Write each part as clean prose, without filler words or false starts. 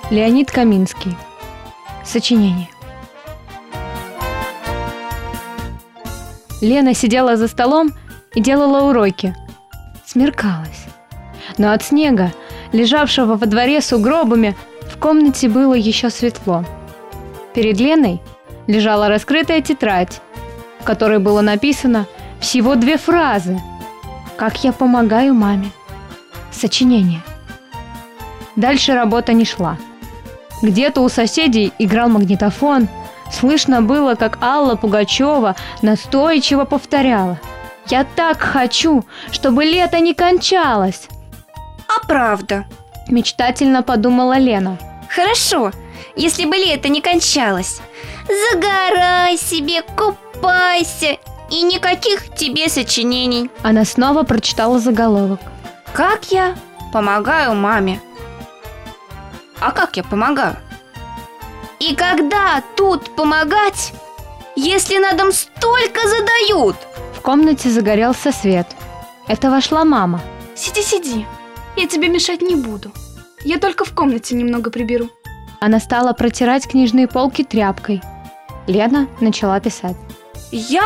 Леонид Каминский. Сочинение. Лена сидела за столом и делала уроки. Смеркалось. Но от снега, лежавшего во дворе сугробами, в комнате было еще светло. Перед Леной лежала раскрытая тетрадь, в которой было написано всего 2 фразы. «Как я помогаю маме». Сочинение. Дальше работа не шла. Где-то у соседей играл магнитофон. Слышно было, как Алла Пугачева настойчиво повторяла: «Я так хочу, чтобы лето не кончалось». А правда? Мечтательно подумала Лена. Хорошо, если бы лето не кончалось. Загорай себе, купайся, и никаких тебе сочинений. Она снова прочитала заголовок. Как я помогаю маме? А как я помогаю? И когда тут помогать, если на дом столько задают? В комнате загорелся свет. Это вошла мама. Сиди, я тебе мешать не буду. Я только в комнате немного приберу. Она стала протирать книжные полки тряпкой. Лена начала писать. Я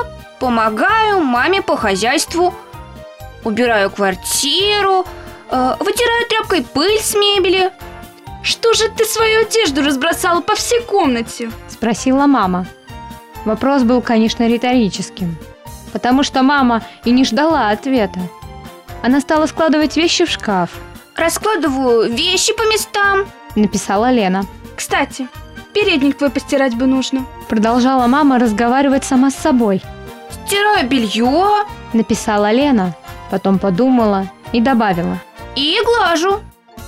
помогаю маме по хозяйству, убираю квартиру, вытираю тряпкой пыль с мебели. Что же ты свою одежду разбросала по всей комнате? Спросила мама. Вопрос был, конечно, риторическим, потому что мама и не ждала ответа. Она стала складывать вещи в шкаф. Раскладываю вещи по местам, Написала Лена. Кстати, передник твой постирать бы нужно. Продолжала мама разговаривать сама с собой. стираю белье Написала Лена, потом подумала и добавила. и глажу.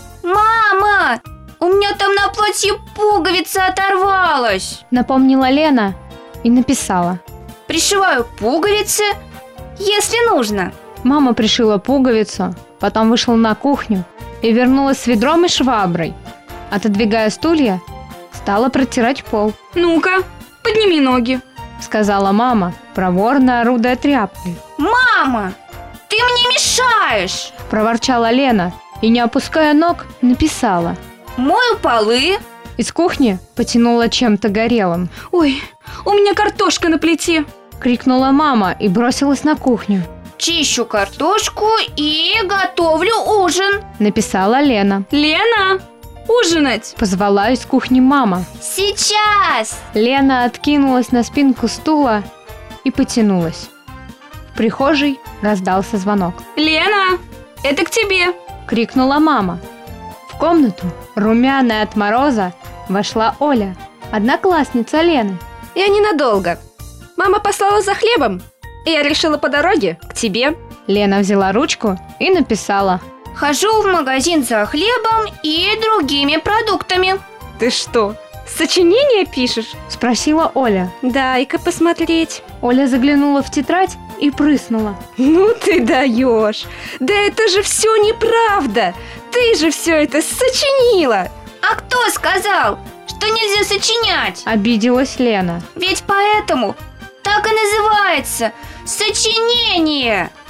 Мама, у меня там на платье пуговица оторвалась. Напомнила Лена и написала. Пришиваю пуговицы, если нужно. Мама пришила пуговицу, потом вышла на кухню и вернулась с ведром и шваброй. Отодвигая стулья, стала протирать пол. Ну-ка, подними ноги. Сказала мама, проворно орудуя тряпкой. Мама, ты мне мешаешь. Проворчала Лена и, не опуская ног, написала. Мою полы. Из кухни потянула чем-то горелым. Ой, у меня картошка на плите. Крикнула мама и бросилась на кухню. Чищу картошку и готовлю ужин. Написала Лена. Лена, ужинать. Позвала из кухни мама. Сейчас. Лена откинулась на спинку стула и потянулась. В прихожей раздался звонок. Лена, это к тебе. Крикнула мама. В комнату, румяная от мороза, вошла Оля, одноклассница Лены. Я ненадолго. Мама послала за хлебом, и я решила по дороге к тебе. Лена взяла ручку и написала. Хожу в магазин за хлебом и другими продуктами. Ты что, сочинение пишешь? Спросила Оля. Дай-ка посмотреть. Оля заглянула в тетрадь и прыснула. Ну ты даешь! Да это же все неправда! Ты же все это сочинила! А кто сказал, что нельзя сочинять? Обиделась Лена. Ведь поэтому так и называется сочинение.